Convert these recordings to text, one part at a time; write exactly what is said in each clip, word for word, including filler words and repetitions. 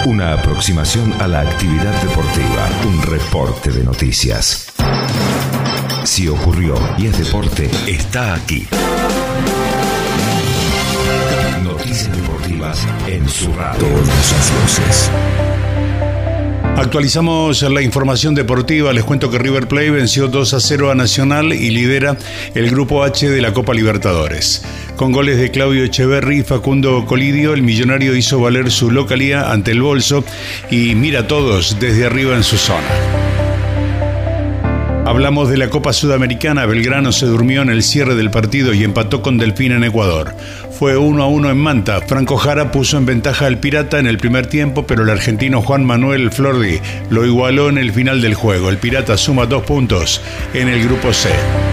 Una aproximación a la actividad deportiva, un reporte de noticias. Si ocurrió y es deporte, está aquí. Noticias deportivas en su radio. Todas las voces. Actualizamos la información deportiva. Les cuento que River Plate venció dos a cero a Nacional y lidera el Grupo H de la Copa Libertadores. Con goles de Claudio Echeverri y Facundo Colidio, el millonario hizo valer su localía ante el Bolso y mira a todos desde arriba en su zona. Hablamos de la Copa Sudamericana. Belgrano se durmió en el cierre del partido y empató con Delfín en Ecuador. Fue uno a uno en Manta. Franco Jara puso en ventaja al Pirata en el primer tiempo, pero el argentino Juan Manuel Flordi lo igualó en el final del juego. El Pirata suma dos puntos en el Grupo C.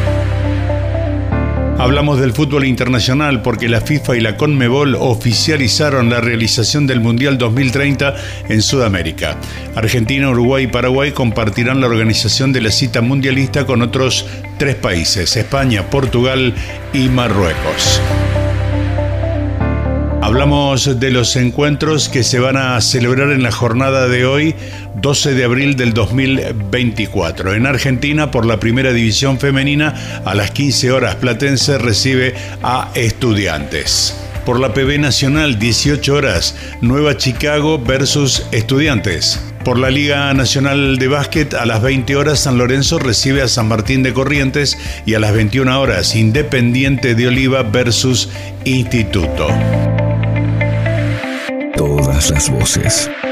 Hablamos del fútbol internacional porque la FIFA y la CONMEBOL oficializaron la realización del Mundial dos mil treinta en Sudamérica. Argentina, Uruguay y Paraguay compartirán la organización de la cita mundialista con otros tres países: España, Portugal y Marruecos. Hablamos de los encuentros que se van a celebrar en la jornada de hoy, doce de abril del dos mil veinticuatro. En Argentina, por la primera división femenina, a las quince horas, Platense recibe a Estudiantes. Por la P B Nacional, dieciocho horas, Nueva Chicago versus Estudiantes. Por la Liga Nacional de Básquet, a las veinte horas, San Lorenzo recibe a San Martín de Corrientes y a las veintiuna horas, Independiente de Oliva versus Instituto. Todas las voces.